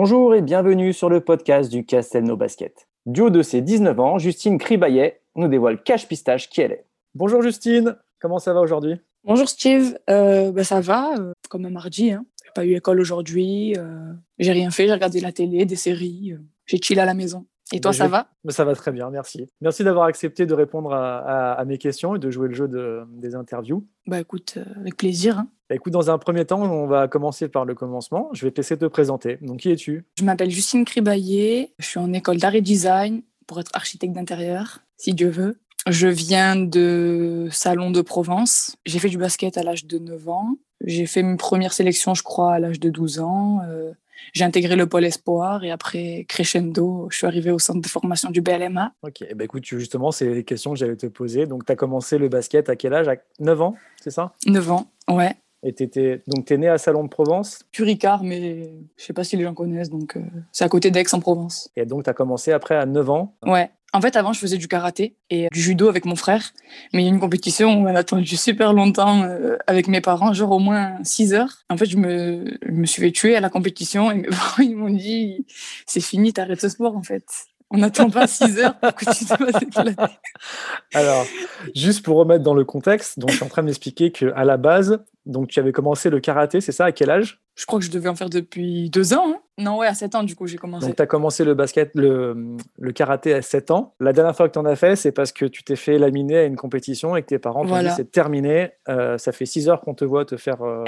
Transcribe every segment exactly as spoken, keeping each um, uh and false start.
Bonjour et bienvenue sur le podcast du Castelnau Basket. Du haut de ses dix-neuf ans, Justine Cribayet nous dévoile cache pistache qui elle est. Bonjour Justine, comment ça va aujourd'hui ? Bonjour Steve, euh, bah ça va, euh, comme un mardi. Hein. J'ai pas eu école aujourd'hui, euh, j'ai rien fait, j'ai regardé la télé, des séries, euh, j'ai chill à la maison. Et toi, bah, ça vais... va ? Ça va très bien, merci. Merci d'avoir accepté de répondre à, à, à mes questions et de jouer le jeu de, des interviews. Bah écoute, euh, avec plaisir. Hein. Bah, écoute, dans un premier temps, on va commencer par le commencement. Je vais te laisser te présenter. Donc, qui es-tu ? Je m'appelle Justine Cribayet, je suis en école d'art et design pour être architecte d'intérieur, si Dieu veut. Je viens de Salon de Provence. J'ai fait du basket à l'âge de neuf ans. J'ai fait mes premières sélections, je crois, à l'âge de douze ans. Euh, j'ai intégré le pôle espoir et après, crescendo, je suis arrivée au centre de formation du B L M A. Ok, bah, écoute, justement, c'est les questions que j'allais te poser. Donc, tu as commencé le basket à quel âge ? À neuf ans, c'est ça ? neuf ans, ouais. Et t'étais... donc, tu es né à Salon de Provence ? Puricard, mais je sais pas si les gens connaissent, donc euh, c'est à côté d'Aix-en-Provence. Et donc, tu as commencé après à neuf ans ? Ouais. En fait, avant, je faisais du karaté et du judo avec mon frère. Mais il y a une compétition où on a attendu super longtemps euh, avec mes parents, genre au moins six heures. En fait, je me, je me suis fait tuer à la compétition et mes parents, ils m'ont dit « C'est fini, t'arrêtes ce sport, en fait. On n'attend pas six heures pour que tu te fasses éclater. » Alors, juste pour remettre dans le contexte, donc, je suis en train de m'expliquer qu'à la base, donc, tu avais commencé le karaté, c'est ça ? À quel âge ? Je crois que je devais en faire depuis deux ans. Hein. Non, ouais, à sept ans, du coup, j'ai commencé. Donc, tu as commencé le basket, le, le karaté à sept ans. La dernière fois que tu en as fait, c'est parce que tu t'es fait laminer à une compétition et que tes parents t'ont Voilà. dit c'est terminé. Euh, ça fait six heures qu'on te voit te faire. Euh...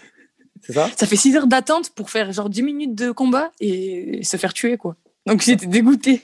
C'est ça ? Ça fait six heures d'attente pour faire genre dix minutes de combat et se faire tuer, quoi. Donc, j'étais dégoûtée.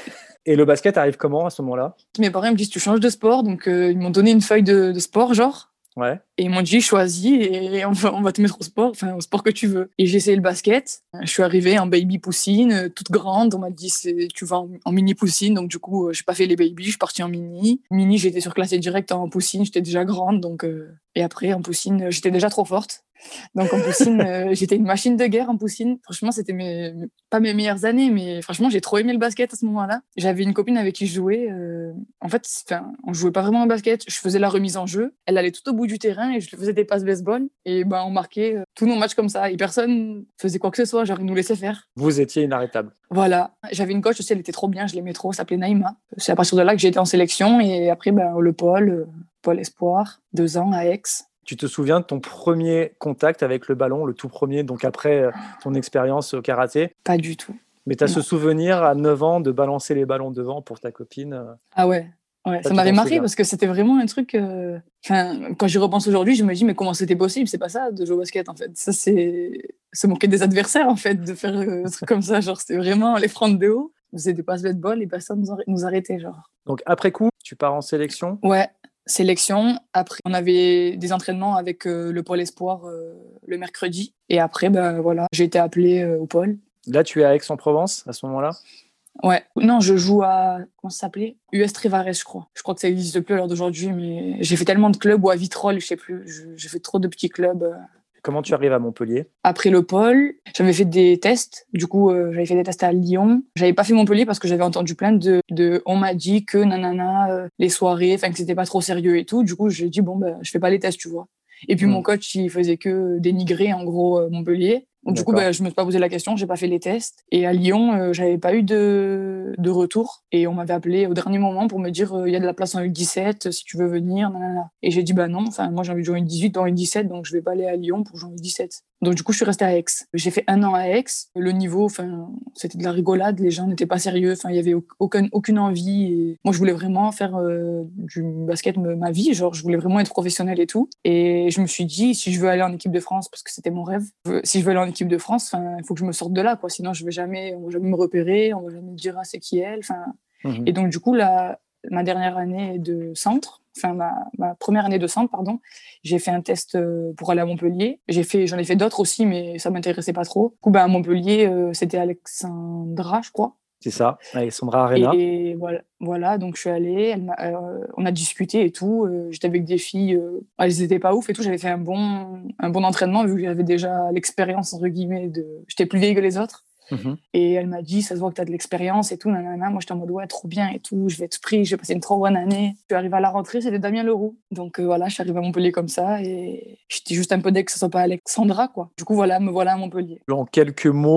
Et le basket arrive comment à ce moment-là ? Mes parents me disent tu changes de sport, donc euh, ils m'ont donné une feuille de, de sport, genre. Ouais. Et ils m'ont dit choisis et on va, on va te mettre au sport, enfin au sport que tu veux. Et j'ai essayé le basket. Je suis arrivée en baby poussine, toute grande. On m'a dit c'est, tu vas en, en mini poussine, donc du coup euh, j'ai pas fait les baby, je suis partie en mini. Mini, j'ai été surclassée direct en poussine, j'étais déjà grande, donc euh... et après en poussine, j'étais déjà trop forte. Donc en poussine, euh, j'étais une machine de guerre en poussine. Franchement, c'était mes, pas mes meilleures années, mais franchement, j'ai trop aimé le basket à ce moment-là. J'avais une copine avec qui je jouais. Euh... En fait, on jouait pas vraiment au basket. Je faisais la remise en jeu. Elle allait tout au bout du terrain et je faisais des passes baseball. Et ben, on marquait euh, tous nos matchs comme ça. Et personne faisait quoi que ce soit. Genre, ils nous laissaient faire. Vous étiez inarrêtable. Voilà. J'avais une coach aussi, elle était trop bien. Je l'aimais trop. Elle s'appelait Naïma. C'est à partir de là que j'ai été en sélection. Et après, ben, le pôle, euh, pôle espoir, deux ans à Aix. Tu te souviens de ton premier contact avec le ballon, le tout premier, donc après ton expérience au karaté ? Pas du tout. Mais tu as ce souvenir à neuf ans de balancer les ballons devant pour ta copine ? Ah ouais, ouais. Ça, ça m'avait marqué parce que c'était vraiment un truc... Euh... Enfin, quand j'y repense aujourd'hui, je me dis mais comment c'était possible ? C'est pas ça de jouer au basket en fait. Ça c'est se moquer des adversaires en fait, de faire un truc comme ça. Genre c'était vraiment les prendre de haut. On faisait des passes baseball et personne nous arrêtait genre. Donc après coup, tu pars en sélection ? Ouais. Sélection. Après, on avait des entraînements avec euh, le pôle espoir euh, le mercredi. Et après, ben voilà, j'ai été appelée euh, au pôle. Là, tu es à Aix-en-Provence à ce moment-là ? Ouais. Non, je joue à... Comment ça s'appelait ? U S Trivares, je crois. Je crois que ça n'existe plus à l'heure d'aujourd'hui, mais j'ai fait tellement de clubs, ou à Vitrolles, je sais plus. J'ai fait trop de petits clubs. Euh... Comment tu arrives à Montpellier ? Après le pôle, j'avais fait des tests. Du coup, euh, j'avais fait des tests à Lyon. J'avais pas fait Montpellier parce que j'avais entendu plein de, de on m'a dit que nanana, euh, les soirées, enfin que c'était pas trop sérieux et tout. Du coup, j'ai dit bon ben, je fais pas les tests, tu vois. Et puis mmh. mon coach, il faisait que dénigrer en gros euh, Montpellier. Donc du coup, ben, je me suis pas posé la question, j'ai pas fait les tests. Et à Lyon, euh, j'avais pas eu de, de retour. Et on m'avait appelé au dernier moment pour me dire il euh, y a de la place en U dix-sept, si tu veux venir, nanana. Et j'ai dit bah non, enfin moi j'ai envie de jouer en U dix-huit, dans U dix-sept, donc je vais pas aller à Lyon pour jouer en U dix-sept. Donc du coup, je suis restée à Aix. J'ai fait un an à Aix. Le niveau, enfin, c'était de la rigolade. Les gens n'étaient pas sérieux. Enfin, il y avait aucun, aucune envie. Et moi, je voulais vraiment faire euh, du basket ma vie. Genre, je voulais vraiment être professionnelle et tout. Et je me suis dit, si je veux aller en équipe de France, parce que c'était mon rêve, si je veux aller en équipe de France, enfin, il faut que je me sorte de là, quoi. Sinon, je vais jamais, on va jamais me repérer, on va jamais me dire ah c'est qui elle. Enfin, mmh. Et donc du coup, la, ma dernière année de centre. Enfin, ma, ma première année de centre, pardon, j'ai fait un test pour aller à Montpellier. J'ai fait, j'en ai fait d'autres aussi, mais ça m'intéressait pas trop. Du coup, ben, à Montpellier, euh, c'était Alexandra, je crois. C'est ça, Alexandra Arena. Et, et voilà, voilà, donc je suis allée, elle m'a, euh, on a discuté et tout. Euh, j'étais avec des filles, euh, elles étaient pas ouf et tout. J'avais fait un bon, un bon entraînement vu que j'avais déjà l'expérience, entre guillemets, de... J'étais plus vieille que les autres. Mmh. Et elle m'a dit, ça se voit que tu as de l'expérience et tout, nanana. Moi, j'étais en mode, ouais, trop bien et tout, je vais être pris, je vais passer une trop bonne année. Je suis arrivée à la rentrée, c'était Damien Leroux. Donc euh, voilà, je suis arrivée à Montpellier comme ça et j'étais juste un peu dès que ce soit pas Alexandra, quoi. Du coup, voilà, me voilà à Montpellier. En quelques mots,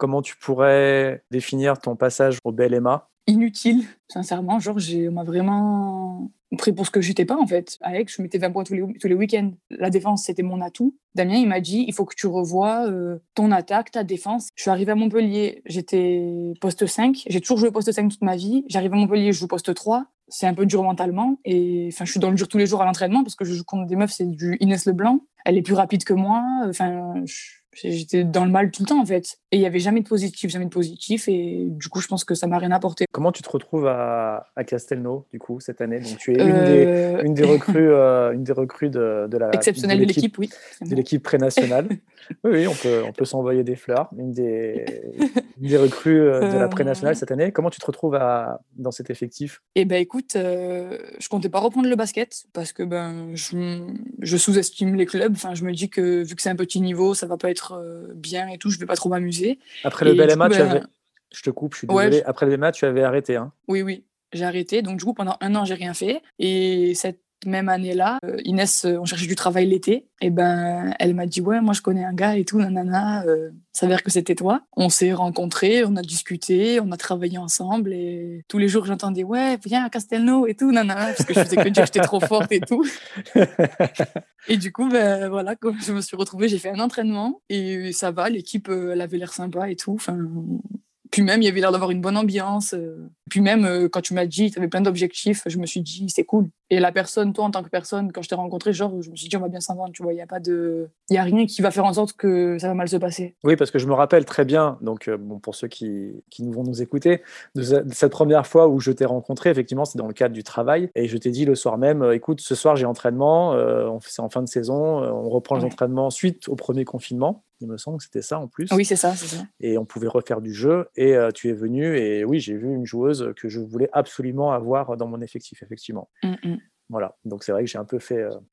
Comment tu pourrais définir ton passage au B L M A? Inutile, sincèrement. Genre, j'ai, on m'a vraiment pris pour ce que j'étais pas, en fait. À Aix, je mettais vingt points tous les, tous les week-ends. La défense, c'était mon atout. Damien, il m'a dit, il faut que tu revoies euh, ton attaque, ta défense. Je suis arrivée à Montpellier, j'étais poste cinq. J'ai toujours joué poste cinq toute ma vie. J'arrive à Montpellier, je joue poste trois. C'est un peu dur mentalement. Et enfin, je suis dans le dur tous les jours à l'entraînement parce que je joue contre des meufs, c'est du Inès Leblanc. Elle est plus rapide que moi. Enfin, je... J'étais dans le mal tout le temps, en fait. Et il n'y avait jamais de positif, jamais de positif. Et du coup, je pense que ça m'a rien apporté. Comment tu te retrouves à, à Castelnau, du coup, cette année? Donc, tu es euh... une, des, une des recrues, euh, une des recrues de, de la exceptionnelle de l'équipe, oui. De l'équipe pré-nationale. oui, oui, on peut, on peut s'envoyer des fleurs. Une des, une des recrues de la pré-nationale cette année. Comment tu te retrouves à, dans cet effectif? Eh ben, écoute, euh, je comptais pas reprendre le basket parce que ben, je, je sous-estime les clubs. Enfin, je me dis que vu que c'est un petit niveau, ça va pas être euh, bien et tout. Je vais pas trop m'amuser. Après le B L M A, coup, tu ben... avais... Je te coupe, je suis désolé. Ouais, je... Après le B L M A, tu avais arrêté. Hein. Oui, oui, j'ai arrêté. Donc, du coup, pendant un an, j'ai rien fait. Et cette même année-là, euh, Inès, euh, on cherchait du travail l'été. Et ben, elle m'a dit, ouais, moi, je connais un gars et tout, nanana. Euh, ça s'avère que c'était toi. On s'est rencontrés, on a discuté, on a travaillé ensemble. Et tous les jours, j'entendais, ouais, viens à Castelnau et tout, nanana. Parce que je faisais que dire que j'étais trop forte et tout. Et du coup, ben, voilà, quand je me suis retrouvée, j'ai fait un entraînement. Et ça va, l'équipe, elle avait l'air sympa et tout. Enfin... Puis même, il y avait l'air d'avoir une bonne ambiance. Puis même, quand tu m'as dit, tu avais plein d'objectifs, je me suis dit, c'est cool. Et la personne, toi, en tant que personne, quand je t'ai rencontré, genre, je me suis dit, on va bien s'entendre, tu vois, il n'y a pas de... Il n'y a rien qui va faire en sorte que ça va mal se passer. Oui, parce que je me rappelle très bien, donc euh, bon, pour ceux qui, qui vont nous écouter, de, ce, de cette première fois où je t'ai rencontré, effectivement, c'est dans le cadre du travail, et je t'ai dit le soir même, euh, écoute, ce soir j'ai entraînement, euh, c'est en fin de saison, euh, on reprend ouais. les entraînements suite au premier confinement. Il me semble que c'était ça en plus. Oui, c'est ça, c'est ça. Et on pouvait refaire du jeu. Et euh, tu es venu. Et oui, j'ai vu une joueuse que je voulais absolument avoir dans mon effectif, effectivement. Mm-mm. Voilà. Donc c'est vrai que j'ai un peu fait, euh...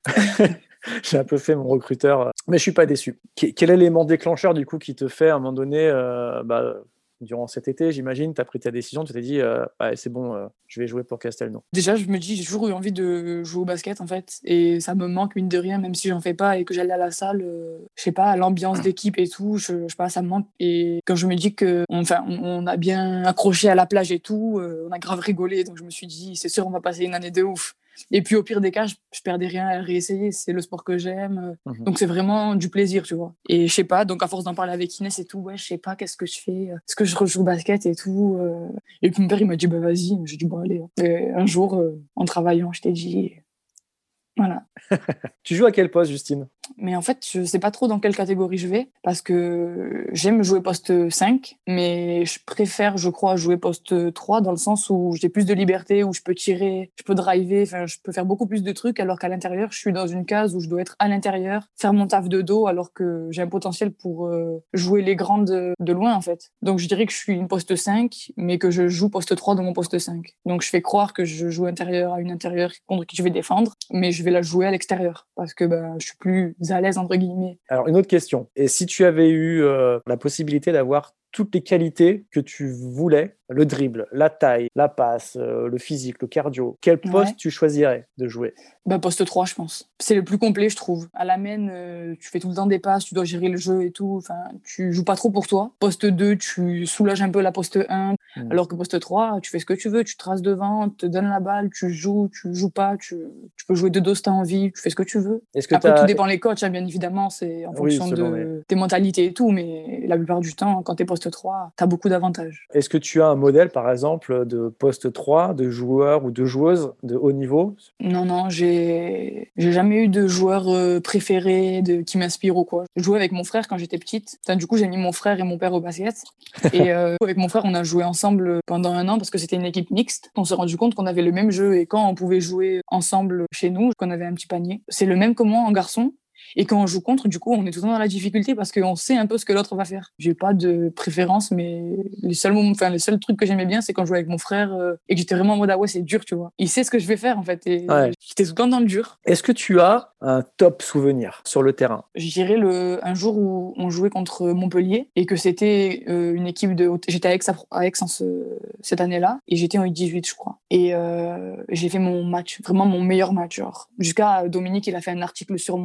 j'ai un peu fait mon recruteur. Mais je suis pas déçu. Qu- quel est l'élément déclencheur du coup qui te fait à un moment donné, euh, bah, durant cet été, j'imagine, tu as pris ta décision, tu t'es dit, euh, ouais, c'est bon, euh, je vais jouer pour Castelnau. Déjà, je me dis, j'ai toujours eu envie de jouer au basket, en fait. Et ça me manque, mine de rien, même si j'en fais pas et que j'allais à la salle, euh, je sais pas, l'ambiance d'équipe et tout, je, je sais pas, ça me manque. Et quand je me dis que, enfin, on, on a bien accroché à la plage et tout, euh, on a grave rigolé, donc je me suis dit, c'est sûr, on va passer une année de ouf. Et puis au pire des cas, je, je perdais rien à réessayer, c'est le sport que j'aime. Mmh. Donc c'est vraiment du plaisir, tu vois. Et je sais pas, donc à force d'en parler avec Inès et tout, ouais, je sais pas, qu'est-ce que je fais? Est-ce que je rejoue au basket et tout? euh... Et puis mon père, il m'a dit, bah vas-y. J'ai dit, bon, allez. Et un jour, euh, en travaillant, je t'ai dit, voilà. Tu joues à quel poste, Justine? Mais en fait, je sais pas trop dans quelle catégorie je vais parce que j'aime jouer poste cinq, mais je préfère, je crois, jouer poste trois dans le sens où j'ai plus de liberté, où je peux tirer, je peux driver, enfin, je peux faire beaucoup plus de trucs alors qu'à l'intérieur, je suis dans une case où je dois être à l'intérieur, faire mon taf de dos alors que j'ai un potentiel pour euh, jouer les grandes de, de loin, en fait. Donc, je dirais que je suis une poste cinq, mais que je joue poste trois dans mon poste cinq. Donc, je fais croire que je joue intérieur à une intérieure contre qui je vais défendre, mais je vais la jouer à l'extérieur parce que ben, je suis plus à l'aise, entre guillemets. Alors, une autre question. Et si tu avais eu euh, la possibilité d'avoir toutes les qualités que tu voulais, le dribble, la taille, la passe, euh, le physique, le cardio, quel poste ouais. tu choisirais de jouer? Bah, poste trois, je pense. C'est le plus complet, je trouve. À la main, euh, tu fais tout le temps des passes, tu dois gérer le jeu et tout. Enfin, tu joues pas trop pour toi. Poste deux, tu soulages un peu la poste un. Mmh. Alors que poste trois, tu fais ce que tu veux. Tu traces devant, te donnes la balle, tu joues, tu joues pas. Tu, tu peux jouer de dos si t'as envie. Tu fais ce que tu veux. Est-ce que Après, t'as... tout dépend les coachs, hein, bien évidemment. C'est en fonction oui, de les... tes mentalités et tout. Mais la plupart du temps, quand t'es poste trois, t'as beaucoup d'avantages. Est-ce que tu as un modèle, par exemple, de poste trois, de joueur ou de joueuse de haut niveau? Non, non, j'ai, j'ai jamais eu de joueur euh, préféré de... qui m'inspire ou quoi. Je jouais avec mon frère quand j'étais petite. Enfin, du coup, j'ai mis mon frère et mon père au basket. Et euh, avec mon frère, on a joué ensemble pendant un an parce que c'était une équipe mixte. On s'est rendu compte qu'on avait le même jeu et quand on pouvait jouer ensemble chez nous, qu'on avait un petit panier. C'est le même que moi en garçon. Et quand on joue contre, du coup, on est tout le temps dans la difficulté parce qu'on sait un peu ce que l'autre va faire. J'ai pas de préférence, mais les seuls moments, enfin, les seuls trucs que j'aimais bien, c'est quand je jouais avec mon frère euh, et que j'étais vraiment en mode, ah ouais, c'est dur, tu vois. Il sait ce que je vais faire, en fait, et ouais. J'étais tout le temps dans le dur. Est-ce que tu as un top souvenir sur le terrain? Je dirais le, un jour où on jouait contre Montpellier et que c'était euh, une équipe de, j'étais à Aix, à Aix en ce, cette année-là et j'étais en U dix-huit, je crois. Et euh, j'ai fait mon match, vraiment mon meilleur match, genre. Jusqu'à Dominique, il a fait un article sur moi, il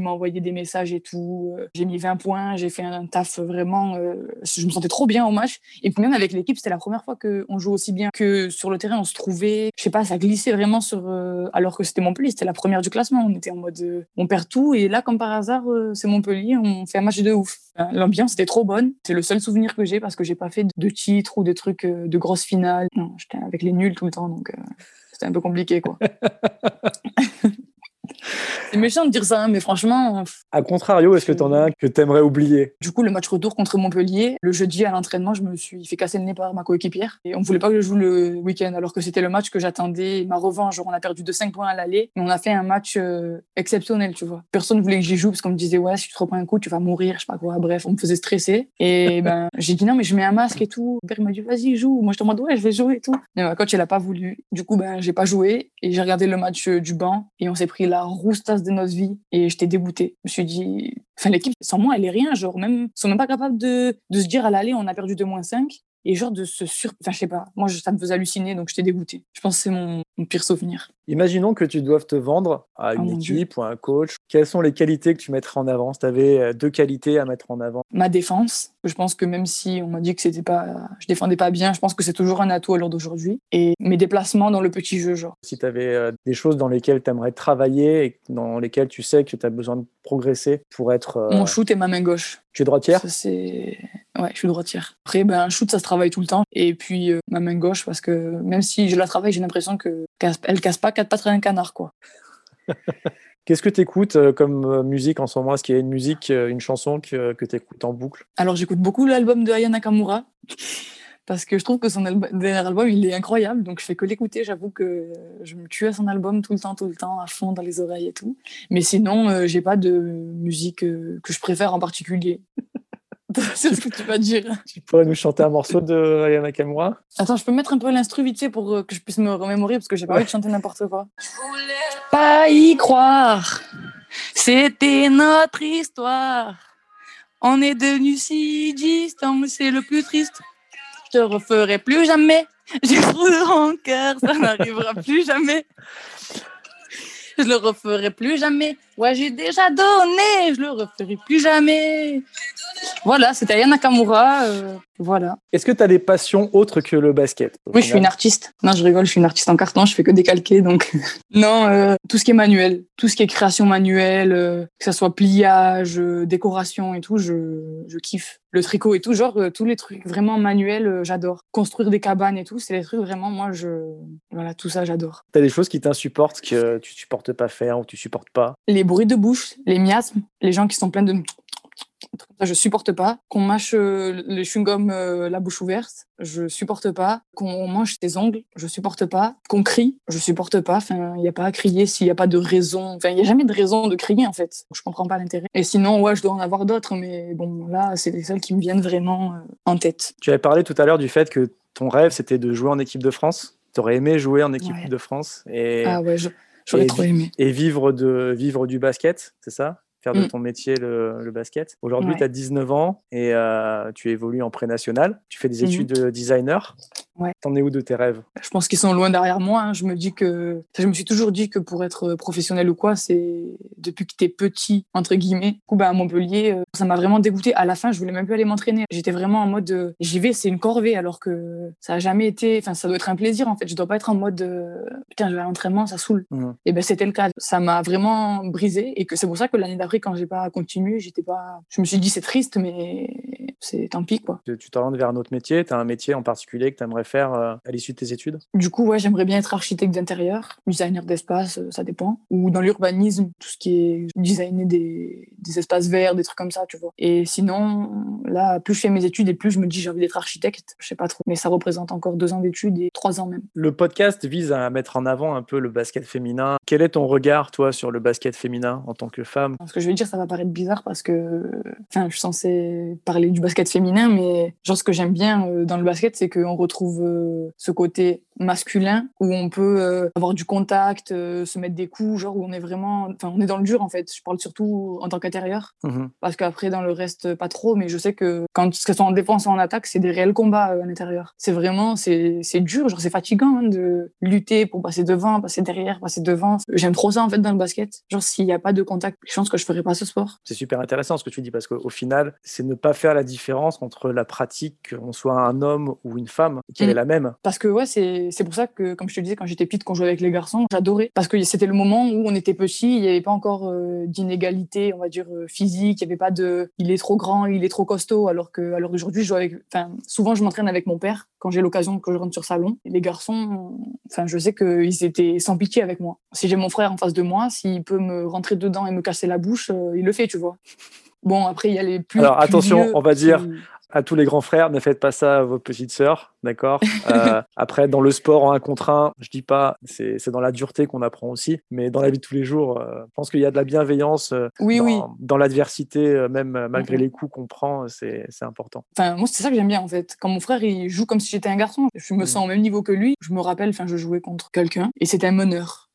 m'a envoyé des messages et tout. Euh, J'ai mis vingt points, j'ai fait un taf vraiment. Euh, je me sentais trop bien au match. Et puis même avec l'équipe, c'était la première fois qu'on joue aussi bien que sur le terrain. On se trouvait, je sais pas, ça glissait vraiment sur. Euh, alors que c'était Montpellier, c'était la première du classement. On était en mode, euh, on perd tout. Et là, comme par hasard, euh, c'est Montpellier, on fait un match de ouf. Enfin, l'ambiance était trop bonne. C'est le seul souvenir que j'ai parce que j'ai pas fait de titres ou de trucs euh, de grosses finales. Non, j'étais avec les nuls tout le temps, donc euh, c'était un peu compliqué, quoi. C'est méchant de dire ça, hein, mais franchement. À contrario, est-ce que tu en as un que tu aimerais oublier? Du coup, le match retour contre Montpellier, le jeudi à l'entraînement, je me suis fait casser le nez par ma coéquipière. Et on voulait pas que je joue le week-end, alors que c'était le match que j'attendais, ma revanche. Genre, on a perdu de cinq points à l'aller, mais on a fait un match euh, exceptionnel, tu vois. Personne voulait que j'y joue parce qu'on me disait, ouais, si tu te reprends un coup, tu vas mourir, je sais pas quoi. Bref, on me faisait stresser. Et ben, j'ai dit non, mais je mets un masque et tout. Le père m'a dit, vas-y, joue. Moi, j'étais en mode, ouais, je vais jouer et tout. Mais ma coach, elle a pas voulu. Du coup, ben, j'ai pas joué et j'ai regardé le match euh, du banc et on s'est pris la roustasse de notre vie et j'étais dégoûtée. Je me suis dit, enfin, l'équipe, sans moi, elle est rien. Genre, même, ils sont même pas capables de, de se dire à l'aller, on a perdu deux moins cinq. Et genre, de se sur. Enfin, je sais pas. Moi, je, ça me faisait halluciner, donc j'étais dégoûtée. Je pense que c'est mon, mon pire souvenir. Imaginons que tu doives te vendre à une Oh, équipe ou à un coach. Quelles sont les qualités que tu mettrais en avant? Si tu avais deux qualités à mettre en avant. Ma défense. Je pense que même si on m'a dit que c'était pas, je défendais pas bien, je pense que c'est toujours un atout à l'heure d'aujourd'hui. Et mes déplacements dans le petit jeu, genre. Si tu avais des choses dans lesquelles tu aimerais travailler et dans lesquelles tu sais que tu as besoin de progresser pour être. Euh... Mon shoot et ma main gauche. Tu es droitière? Ça, c'est... Ouais, je suis droitière. Après, ben, un shoot, ça se travaille tout le temps. Et puis, euh, ma main gauche, parce que même si je la travaille, j'ai l'impression qu'elle ne casse pas quatre pattes à un canard, quoi. Qu'est-ce que tu écoutes euh, comme euh, musique en ce moment? Est-ce qu'il y a une musique, euh, une chanson que, que tu écoutes en boucle? Alors, j'écoute beaucoup l'album de Aya Nakamura. Parce que je trouve que son alb- dernier album, il est incroyable. Donc, je fais que l'écouter. J'avoue que je me tue à son album tout le temps, tout le temps, à fond dans les oreilles et tout. Mais sinon, euh, j'ai pas de musique euh, que je préfère en particulier. C'est ce que tu vas dire. Tu pourrais nous chanter un morceau de Aya Nakamura? Attends, je peux mettre un peu l'instru vite fait pour euh, que je puisse me remémorer parce que j'ai pas envie de chanter n'importe quoi. Pas y croire, c'était notre histoire. On est devenus si distants, c'est le plus triste. Je te referai plus jamais. J'ai trop de rancœur, ça n'arrivera plus jamais. Je le referai plus jamais. Ouais, j'ai déjà donné, je le referai plus jamais. Voilà, c'était Aya Nakamura. Euh, voilà. Est-ce que tu as des passions autres que le basket? Oui, je suis une artiste. Non, je rigole, je suis une artiste en carton, je fais que décalquer. Donc, non, euh, tout ce qui est manuel, tout ce qui est création manuelle, euh, que ce soit pliage, euh, décoration et tout, je, je kiffe. Le tricot et tout, genre, euh, tous les trucs vraiment manuels, euh, j'adore. Construire des cabanes et tout, c'est des trucs vraiment, moi, je. Voilà, tout ça, j'adore. Tu as des choses qui t'insupportent, que tu supportes pas faire ou tu supportes pas? Les bruits de bouche, les miasmes, les gens qui sont pleins de. Ça, je supporte pas. Qu'on mâche euh, le chewing-gum euh, la bouche ouverte, je supporte pas. Qu'on mange ses ongles, je supporte pas. Qu'on crie, je supporte pas. Enfin, il n'y a pas à crier s'il n'y a pas de raison. Enfin, il n'y a jamais de raison de crier, en fait. Je comprends pas l'intérêt. Et sinon, ouais, je dois en avoir d'autres, mais bon, là, c'est les seuls qui me viennent vraiment euh, en tête. Tu avais parlé tout à l'heure du fait que ton rêve, c'était de jouer en équipe de France. Tu aurais aimé jouer en équipe Ouais. de France. Et, ah ouais, je, j'aurais et, trop aimé. Et vivre, de, vivre du basket, c'est ça? Faire de Mm. ton métier le, le basket. Aujourd'hui, Ouais. tu as dix-neuf ans et euh, tu évolues en pré-national. Tu fais des études mm-hmm. de designer. Ouais. T'en es où de tes rêves? Je pense qu'ils sont loin derrière moi. Hein. Je me dis que, je me suis toujours dit que pour être professionnel ou quoi, c'est depuis que t'es petit entre guillemets. Du coup, bah, à Montpellier, ça m'a vraiment dégoûté. À la fin, je voulais même plus aller m'entraîner. J'étais vraiment en mode, euh, j'y vais, c'est une corvée, alors que ça a jamais été. Enfin, ça doit être un plaisir en fait. Je dois pas être en mode, euh, putain, je vais à l'entraînement, ça saoule. Mmh. Et ben c'était le cas. Ça m'a vraiment brisé et que c'est pour ça que l'année d'après, quand j'ai pas continué, j'étais pas. Je me suis dit c'est triste, mais c'est tant pis quoi. Tu t'orientes vers un autre métier. T'as un métier en particulier que t'aimerais faire euh, à l'issue de tes études? Du coup, ouais, j'aimerais bien être architecte d'intérieur, designer d'espace, euh, ça dépend. Ou dans l'urbanisme, tout ce qui est designer des, des espaces verts, des trucs comme ça, tu vois. Et sinon, là, plus je fais mes études et plus je me dis j'ai envie d'être architecte, je sais pas trop. Mais ça représente encore deux ans d'études et trois ans même. Le podcast vise à mettre en avant un peu le basket féminin. Quel est ton regard, toi, sur le basket féminin en tant que femme? Ce que je vais dire, ça va paraître bizarre parce que, enfin, je suis censée parler du basket basket féminin, mais genre ce que j'aime bien euh, dans le basket, c'est qu'on retrouve euh, ce côté masculin où on peut euh, avoir du contact, euh, se mettre des coups, genre où on est vraiment, enfin on est dans le dur en fait. Je parle surtout en tant qu'intérieur, Mmh. parce qu'après dans le reste pas trop, mais je sais que quand que ce soit en défense ou en attaque, c'est des réels combats euh, à l'intérieur. C'est vraiment, c'est c'est dur, genre c'est fatigant hein, de lutter pour passer devant, passer derrière, passer devant. J'aime trop ça en fait dans le basket. Genre s'il y a pas de contact, je pense que je ferais pas ce sport. C'est super intéressant ce que tu dis parce qu'au final, c'est ne pas faire la différence entre la pratique, qu'on soit un homme ou une femme, qu'elle est Mm. la même. Parce que ouais, c'est c'est pour ça que, comme je te disais, quand j'étais petite, quand je jouais avec les garçons, j'adorais. Parce que c'était le moment où on était petits, il n'y avait pas encore euh, d'inégalité, on va dire, euh, physique, il n'y avait pas de il est trop grand, il est trop costaud, alors que à l'heure d'aujourd'hui, je joue avec. Enfin, souvent, je m'entraîne avec mon père quand j'ai l'occasion que je rentre sur salon. Et les garçons, enfin, je sais qu'ils étaient sans pitié avec moi. Si j'ai mon frère en face de moi, s'il peut me rentrer dedans et me casser la bouche, euh, il le fait, tu vois. Bon, après, il y a les plus, Alors plus attention, vieux on va qui... dire à tous les grands frères, ne faites pas ça à vos petites sœurs, d'accord. euh, Après, dans le sport, en un contre un, je dis pas, c'est c'est dans la dureté qu'on apprend aussi, mais dans la vie de tous les jours, euh, je pense qu'il y a de la bienveillance euh, Oui, oui. dans, dans l'adversité, euh, même euh, malgré Mm-mm. les coups qu'on prend, c'est c'est important. Enfin, moi, c'est ça que j'aime bien, en fait. Quand mon frère, il joue comme si j'étais un garçon, je me Mm. sens au même niveau que lui. Je me rappelle, enfin, je jouais contre quelqu'un et c'était un meneur.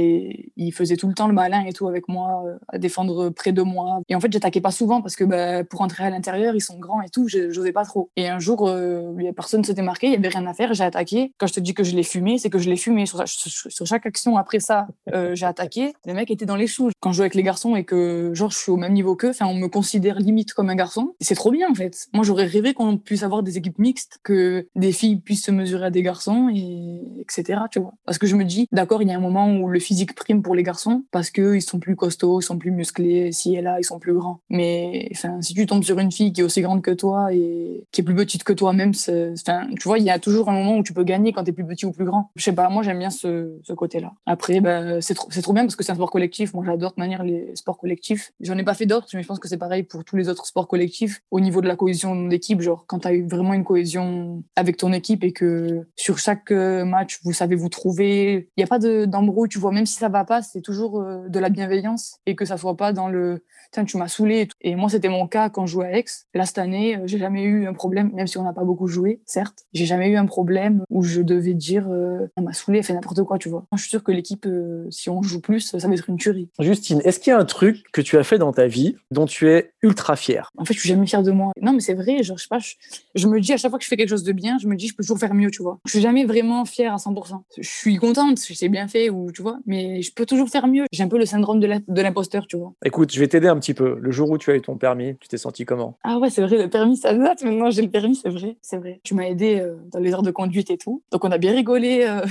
Et il faisait tout le temps le malin et tout avec moi, euh, à défendre près de moi. Et en fait, j'attaquais pas souvent parce que bah, pour entrer à l'intérieur, ils sont grands et tout, je- j'osais pas trop. Et un jour, euh, personne s'était marqué, il y avait rien à faire, j'ai attaqué. Quand je te dis que je l'ai fumé, c'est que je l'ai fumé. Sur, sur- sur chaque action après ça, euh, j'ai attaqué. Les mecs étaient dans les choux. Quand je joue avec les garçons et que genre je suis au même niveau qu'eux, enfin, on me considère limite comme un garçon. C'est trop bien en fait. Moi, j'aurais rêvé qu'on puisse avoir des équipes mixtes, que des filles puissent se mesurer à des garçons et etc. Tu vois. Parce que je me dis, d'accord, il y a un moment où le physique prime pour les garçons parce que ils sont plus costauds, ils sont plus musclés, si et là, ils sont plus grands. Mais enfin, si tu tombes sur une fille qui est aussi grande que toi et qui est plus petite que toi-même, c'est- enfin, tu vois, il y a toujours un moment où tu peux gagner quand t'es plus petit ou plus grand. Je sais pas, moi j'aime bien ce, ce côté-là. Après, bah, c'est trop, c'est trop bien parce que c'est un sport collectif. Moi, j'adore de manière les sports collectifs. J'en ai pas fait d'autres, mais je pense que c'est pareil pour tous les autres sports collectifs. Au niveau de la cohésion d'équipe, genre quand t'as eu vraiment une cohésion avec ton équipe et que sur chaque euh, match, vous savez vous trouver, il y a pas de d'embrouille, tu vois, même si ça va pas, c'est toujours euh, de la bienveillance et que ça soit pas dans le tiens, tu m'as saoulé. Et, tout. Et moi, c'était mon cas quand je jouais à Aix. Là, cette année, euh, j'ai jamais eu un problème, même si on n'a pas beaucoup joué, certes. J'ai jamais eu un problème où je devais dire euh, elle m'a saoulé, elle fait n'importe quoi, tu vois. Moi, je suis sûre que l'équipe, euh, si on joue plus, ça va être une tuerie. Justine, est-ce qu'il y a un truc que tu as fait dans ta vie dont tu es ultra fière? En fait, je suis jamais fière de moi. Non, mais c'est vrai, genre, je sais pas, je, je me dis à chaque fois que je fais quelque chose de bien, je me dis je peux toujours faire mieux, tu vois. Je suis jamais vraiment fière à cent pour cent. Je suis contente, c'est bien fait, ou tu vois, mais je peux toujours faire mieux. J'ai un peu le syndrome de la- de l'imposteur, tu vois. Écoute, je vais t'aider un petit peu. Le jour où tu as eu ton permis, tu t'es senti comment? Ah ouais, c'est vrai, le permis, ça date maintenant, j'ai le permis, c'est vrai, c'est vrai. Tu m'as aidé euh, dans les heures de conduite et tout. Donc on a bien rigolé euh,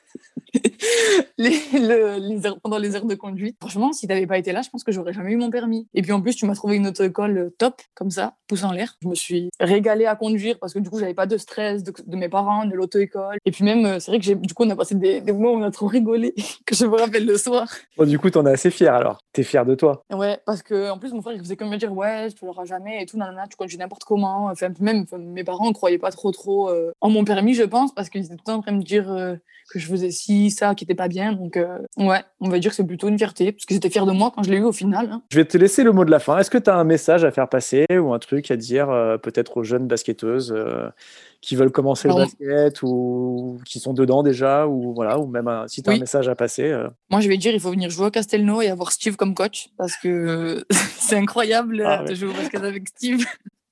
les, le- les heures, pendant les heures de conduite. Franchement, si t'avais pas été là, je pense que j'aurais jamais eu mon permis. Et puis en plus, tu m'as trouvé une auto-école euh, top, comme ça, pouce en l'air. Je me suis régalée à conduire parce que du coup, j'avais pas de stress de, de mes parents, de l'auto-école. Et puis même, euh, c'est vrai que j'ai, du coup, on a passé des, des moments où on a trop rigolé, que je me rappelle le soir. Bon, du coup, t'en es assez fier alors. T'es fier de toi. Ouais, parce que en plus mon frère il faisait comme me dire ouais, tu l'auras jamais et tout, nanana, tu conduis n'importe comment. Enfin, même enfin, mes parents ne croyaient pas trop trop euh, en mon permis, je pense, parce qu'ils étaient tout le temps en train de me dire euh, que je faisais ci, ça, qui était pas bien. Donc euh, ouais, on va dire que c'est plutôt une fierté, parce qu'ils étaient fiers de moi quand je l'ai eu au final. Hein. Je vais te laisser le mot de la fin. Est-ce que tu as un message à faire passer ou un truc à dire euh, peut-être aux jeunes basketteuses euh, qui veulent commencer le Alors basket ou qui sont dedans déjà ou voilà ou même un- si tu as un oui, message à passer. euh. moi je vais dire il faut venir jouer au Castelnau et avoir Steve comme coach, parce que euh, c'est incroyable Ah euh, ouais. de jouer au basket avec Steve.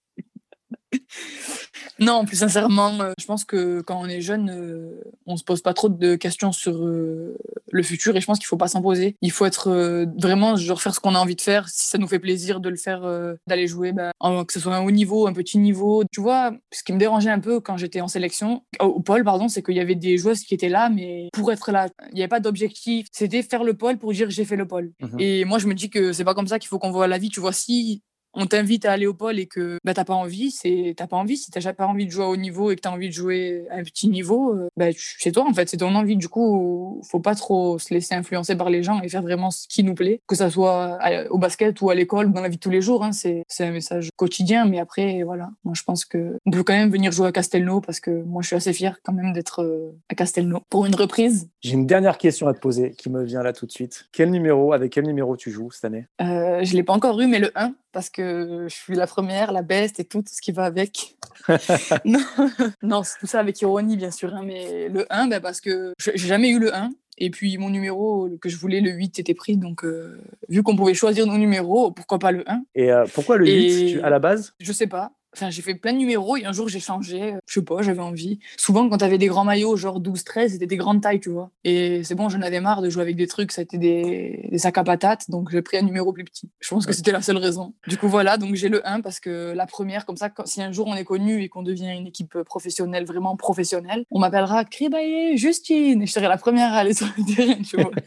Non, plus sincèrement, euh, je pense que quand on est jeune, euh, on se pose pas trop de questions sur euh, le futur et je pense qu'il faut pas s'en poser. Il faut être euh, vraiment genre faire ce qu'on a envie de faire. Si ça nous fait plaisir de le faire, euh, d'aller jouer, bah, en- que ce soit un haut niveau, un petit niveau. Tu vois, ce qui me dérangeait un peu quand j'étais en sélection, au, au pôle, pardon, c'est qu'il y avait des joueuses qui étaient là, mais pour être là, il n'y avait pas d'objectif. C'était faire le pôle pour dire j'ai fait le pôle. Mhm. Et moi, je me dis que c'est pas comme ça qu'il faut qu'on voit la vie. Tu vois, si on t'invite à aller au pôle et que bah, t'as pas envie, c'est t'as pas envie. Si t'as jamais pas envie de jouer à haut niveau et que t'as envie de jouer à un petit niveau, euh, bah, tu- c'est toi en fait, c'est ton envie. Du coup, faut pas trop se laisser influencer par les gens et faire vraiment ce qui nous plaît, que ça soit à- au basket ou à l'école ou dans la vie de tous les jours. Hein, c'est c'est un message quotidien, mais après voilà. Moi, je pense que on peut quand même venir jouer à Castelnau parce que moi, je suis assez fière quand même d'être euh, à Castelnau pour une reprise. J'ai une dernière question à te poser qui me vient là tout de suite. Quel numéro, avec quel numéro tu joues cette année? Euh, je l'ai pas encore eu, mais le un. parce que je suis la première, la best et tout, tout ce qui va avec. non, non, c'est tout ça avec ironie, bien sûr. Hein, mais le un, ben, parce que j'ai jamais eu le un. Et puis mon numéro que je voulais, le huit, était pris. Donc, euh, vu qu'on pouvait choisir nos numéros, pourquoi pas le un? Et euh, pourquoi le huit Et tu, à la base? je sais pas. Enfin, j'ai fait plein de numéros et un jour j'ai changé. Je sais pas, j'avais envie. Souvent, quand t'avais des grands maillots, genre douze treize, c'était des grandes tailles, tu vois. Et c'est bon, j'en avais marre de jouer avec des trucs, ça a été des, des sacs à patates, donc j'ai pris un numéro plus petit. Je pense que c'était la seule raison. Du coup, voilà, donc j'ai le un parce que la première, comme ça, quand, si un jour on est connu et qu'on devient une équipe professionnelle, vraiment professionnelle, on m'appellera Cribaye Justine et je serai la première à aller sur le terrain, tu vois.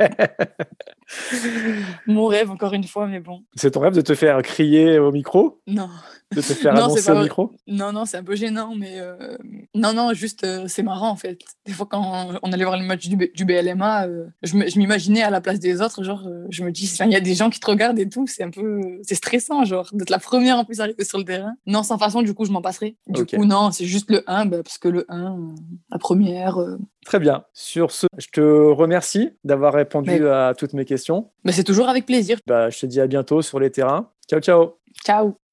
Mon rêve, encore une fois, mais bon. C'est ton rêve de te faire crier au micro? Non. De te faire non, annoncer au micro? Non, non, c'est un peu gênant, mais euh... non, non, juste euh, c'est marrant en fait. Des fois, quand on allait voir le match du, B- du B L M A, euh, je m'imaginais à la place des autres, genre, euh, je me dis, il y a des gens qui te regardent et tout, c'est un peu, c'est stressant, genre, d'être la première en plus à arriver sur le terrain. Non, sans façon, du coup, je m'en passerai. Du Ok. coup, non, c'est juste le un, bah, parce que le un, euh, la première. Euh... Très bien. Sur ce, je te remercie d'avoir répondu Mais... à toutes mes questions. Bah, c'est toujours avec plaisir. Bah, je te dis à bientôt sur les terrains. Ciao, ciao. Ciao.